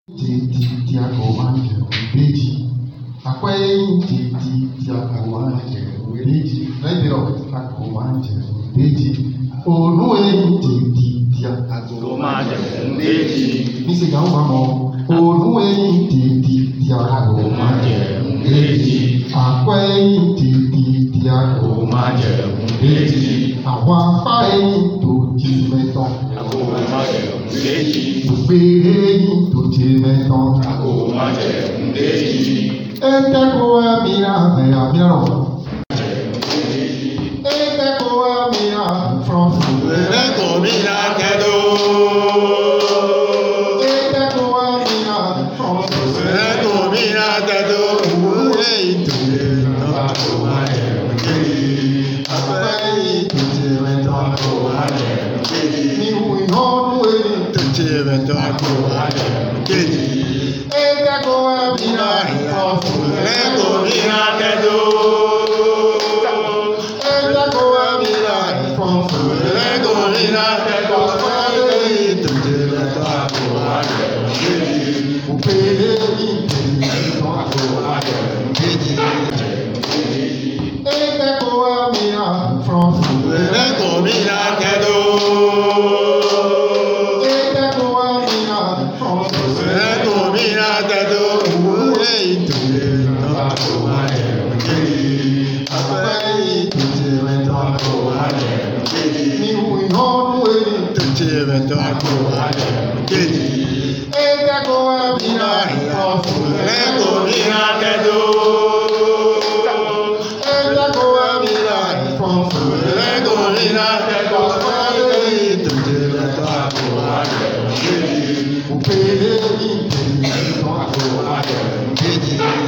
Ti akomaje méjì. Àpẹ́ ti akomaje méjì. Lẹ́yìn akomaje méjì. Ònú ẹ̀yìn ti akomaje méjì. Níṣẹ́ ìyàwó máa mọ̀. Ònú ẹ̀yìn ti akomaje méjì. Àpẹ́ ẹ̀yìn ti akomaje méjì. Àwọn apá ẹ̀yìn tó ti mẹ́ta. Akomaje méjì. Gbèrè ẹ̀yìn tó ti mẹ́ta. Akomaje méjì. Ẹ̀ẹ́dẹ́gbẹ̀wá mìíràn ẹ̀yà mìíràn. Ẹ̀ẹ́dẹ́gbẹ̀wá mìíràn from ẹ̀ẹ́dẹ́gbẹ̀wá mìíràn kẹ́dọ̀. Ẹ̀ẹ́dẹ́gbẹ̀wá mìíràn from ẹ̀ẹ́dẹ́gbẹ̀wá mìíràn kẹ́dọ̀. Ẹ̀yìn tó ti mẹ́ta. Akomaje méjì. Àpẹ́ ẹ̀yìn tó ti mẹ́ta. Akomaje méjì. Níwò ìhọ́nú ẹ̀yìn tó ti mẹ́ta. Akomaje méjì. Ẹ̀ẹ́dẹ́gbẹ̀wá mìíràn from ẹ̀ẹ́dẹ́gbẹ̀wá mìíràn kẹ́dọ̀. Ẹ̀ẹ́dẹ́gbẹ̀wá mìíràn from ẹ̀ẹ́dẹ́gbẹ̀wá mìíràn kẹ́dọ̀. Ẹ̀yìn tó ti mẹ́ta. Akomaje méjì. Òpèlè ẹ̀yìn tó ti mẹ́ta. Akomaje méjì. Ẹ̀ẹ́dẹ́gbẹ̀wá mìíràn from ẹ̀ẹ́dẹ́gbẹ̀wá mìíràn kẹ́dọ̀. Ẹ̀ẹ́dẹ́gbẹ̀wá mìíràn from ẹ̀ẹ́dẹ́gbẹ̀wá mìíràn kẹ́dọ̀. Ẹ̀yìn tó ti mẹ́ta. Akomaje méjì. Àpẹ́ ẹ̀yìn tó ti mẹ́ta. Akomaje méjì. Níwò ìhọ́nú ẹ̀yìn tó ti mẹ́ta. Akomaje méjì. Ẹ̀ẹ́dẹ́gbẹ̀wá mìíràn from ẹ̀ẹ́dẹ́gbẹ̀wá mìíràn kẹ́dọ̀. Ẹ̀ẹ́dẹ́gbẹ̀wá mìíràn from ẹ̀ẹ́dẹ́gbẹ̀wá mìíràn kẹ́dọ̀. Ẹ̀yìn tó ti mẹ́ta. Akomaje méjì. Òpèlè ẹ̀yìn tó ti mẹ́ta. Akomaje méjì.